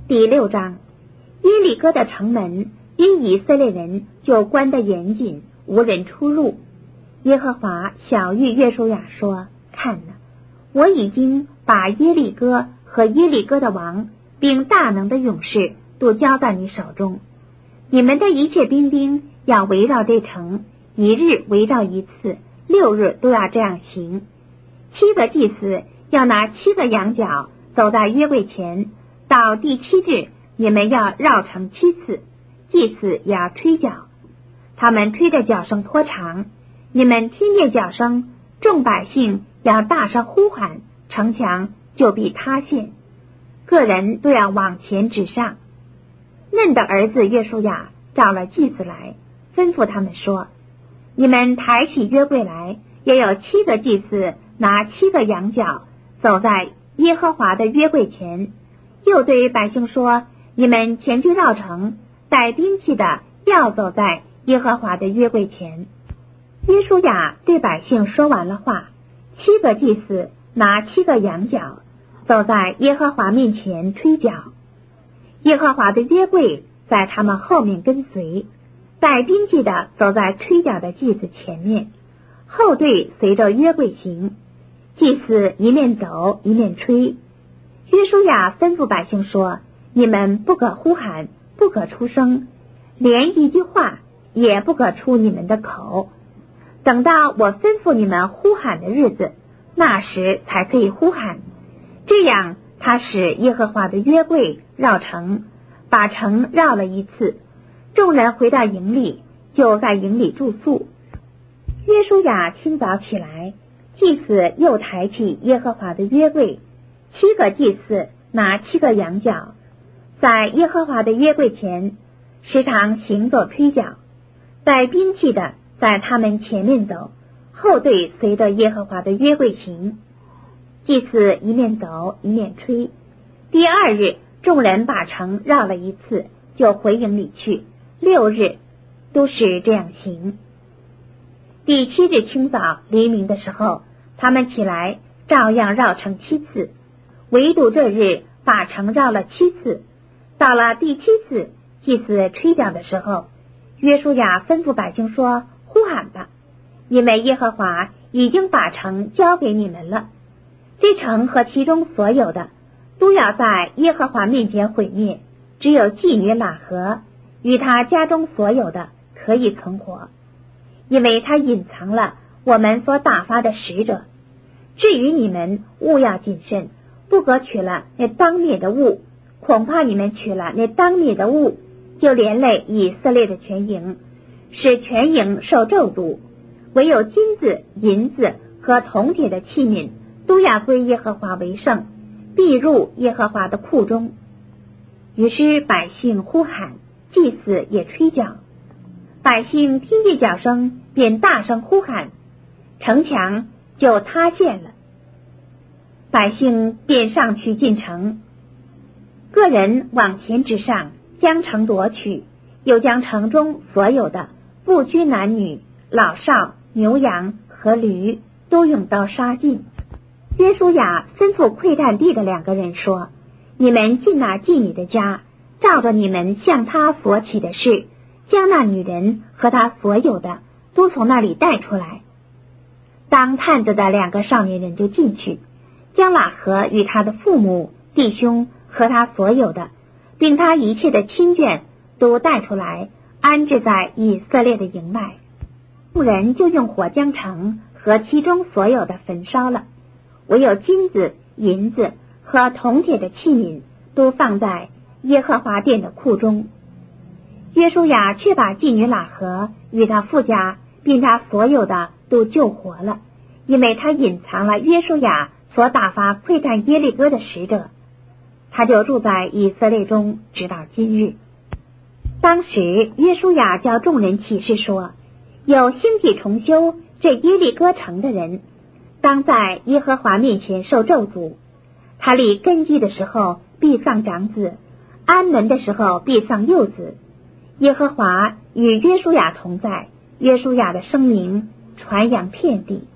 第6章，耶利哥的城门因以色列人就关得严谨，无人出入。耶和华晓谕约书亚说：看哪，我已经把耶利哥和耶利哥的王并大能的勇士都交在你手中。你们的一切兵丁要围绕这城，一日围绕一次，6日都要这样行。7个祭司要拿7个羊角走在约柜前，到第7日，你们要绕城7次，祭司也要吹角，他们吹的角声拖长，你们听见角声，众百姓要大声呼喊，城墙就必塌陷，个人都要往前直上。嫩的儿子约书亚召了祭司来，吩咐他们说：你们抬起约柜来，也有7个祭司拿7个羊角走在耶和华的约柜前。又对百姓说：你们前去绕城，带兵器的要走在耶和华的约柜前。约书亚对百姓说完了话，7个祭司拿7个羊角走在耶和华面前吹角，耶和华的约柜在他们后面跟随，带兵器的走在吹角的祭司前面，后队随着约柜行，祭司一面走一面吹。约书亚吩咐百姓说：你们不可呼喊，不可出声，连一句话也不可出你们的口，等到我吩咐你们呼喊的日子，那时才可以呼喊。这样他使耶和华的约柜绕城，把城绕了一次。众人回到营里，就在营里住宿。约书亚清早起来，祭司又抬起耶和华的约柜，7个祭司拿7个羊角，在耶和华的约柜前时常行走吹角，带兵器的在他们前面走，后队随着耶和华的约柜行。祭司一面走一面吹。第2日，众人把城绕了一次，就回营里去，6日都是这样行。第7日清早黎明的时候，他们起来照样绕城7次，唯独这日把城绕了7次。到了第7次，祭司吹角的时候，约书亚吩咐百姓说：呼喊吧，因为耶和华已经把城交给你们了。这城和其中所有的都要在耶和华面前毁灭，只有妓女喇合与他家中所有的可以存活，因为他隐藏了我们所打发的使者。至于你们，务要谨慎，不可取了那当灭的物，恐怕你们取了那当灭的物，就连累以色列的全营，使全营受咒诅。唯有金子、银子和铜铁的器皿都要归耶和华为圣，必入耶和华的库中。于是百姓呼喊，祭司也吹角，百姓听见角声，便大声呼喊，城墙就塌陷了。百姓便上去进城，个人往前直上，将城夺取，又将城中所有的不拘男女、老少、牛羊和驴都用刀杀尽。约书亚吩咐窥探地的2个人说：你们进那妓女的家，照着你们向她所起的事，将那女人和她所有的都从那里带出来。当探子的2个少年人就进去，将喇合与他的父母、弟兄和他所有的，并他一切的亲眷都带出来，安置在以色列的营外。众人就用火将城和其中所有的焚烧了，唯有金子、银子和铜铁的器皿都放在耶和华殿的库中。约书亚却把妓女喇合与他父家并他所有的都救活了，因为他隐藏了约书亚所打发窥探耶利哥的使者。他就住在以色列中，直到今日。当时约书亚叫众人起誓说：有兴起重修这耶利哥城的人，当在耶和华面前受咒诅。他立根基的时候必丧长子，安门的时候必丧幼子。耶和华与约书亚同在，约书亚的声名传扬遍地。